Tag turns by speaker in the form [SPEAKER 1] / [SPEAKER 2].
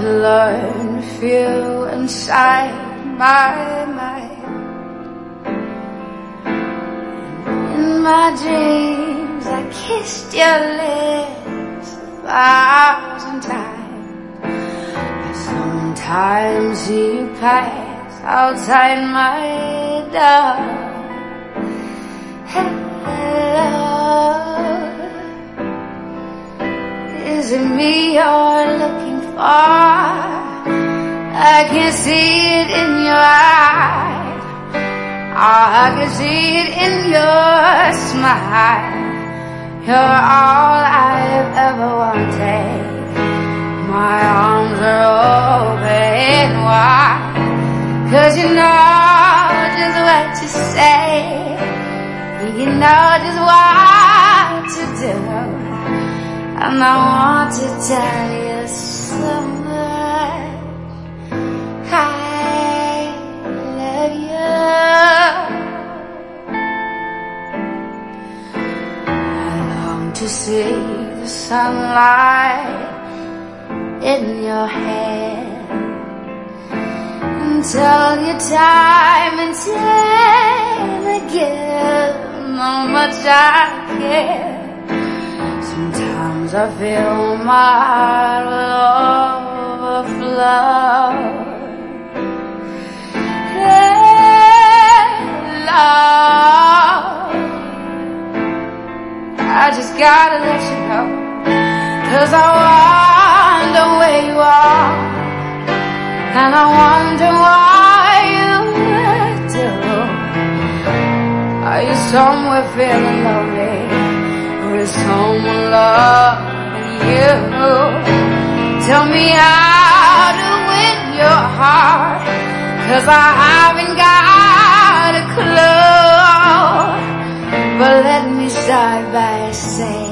[SPEAKER 1] learn to feel inside my mind. In my dreams I kissed your lips 1,000 times. I sometimes see you pass outside my door. Hello, is it me you're looking for? I can see it in your eyes. I can see it in your smile. You're all I've ever wanted. My arms are open wide, 'cause you know just what to say. You know just what to do. And I want to tell you so much. I love you. I long to see the sunlight in your hair, and tell you time and time again how much I care. Sometimes I feel my heart will overflow. Love, I just gotta let you know, 'cause I wonder where you are, and I wonder why you do. Are you somewhere feeling lonely? Or is someone loving you? Tell me how to win your heart, 'cause I haven't got a clue. But let me start by saying